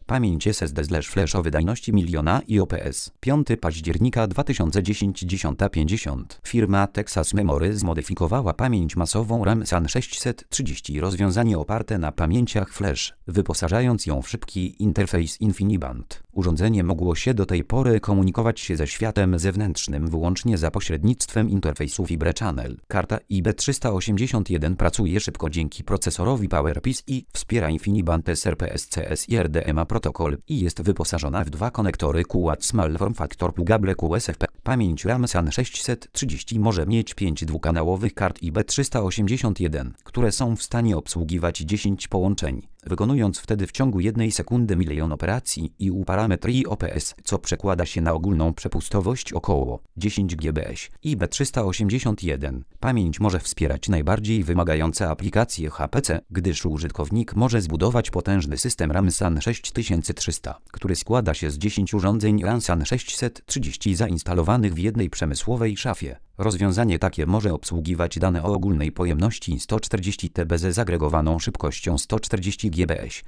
Pamięć SSD/Flash o wydajności 1000 IOPS. 5 października 2010 10:50. Firma Texas Memory zmodyfikowała pamięć masową RAM SAN 630. Rozwiązanie oparte na pamięciach flash, wyposażając ją w szybki interfejs InfiniBand. Urządzenie mogło się do tej pory komunikować się ze światem zewnętrznym wyłącznie za pośrednictwem interfejsu Fibre Channel. Karta IB381 pracuje szybko dzięki procesorowi PowerPC i wspiera InfiniBand SRPSCS i RDMA protokol i jest wyposażona w 2 konektory Quad Small Form Factor Plugable QSFP. Pamięć RAM SAN 630 może mieć 5 dwukanałowych kart IB381, które są w stanie obsługiwać 10 połączeń, wykonując wtedy w ciągu 1 sekundy 1 000 000 operacji i u parametr IOPS, co przekłada się na ogólną przepustowość około 10 GBS. IB381. Pamięć może wspierać najbardziej wymagające aplikacje HPC, gdyż użytkownik może zbudować potężny system RAM SAN 6300, który składa się z 10 urządzeń RAM SAN 630 zainstalowanych w jednej przemysłowej szafie. Rozwiązanie takie może obsługiwać dane o ogólnej pojemności 140 TB ze zagregowaną szybkością 140 GBS.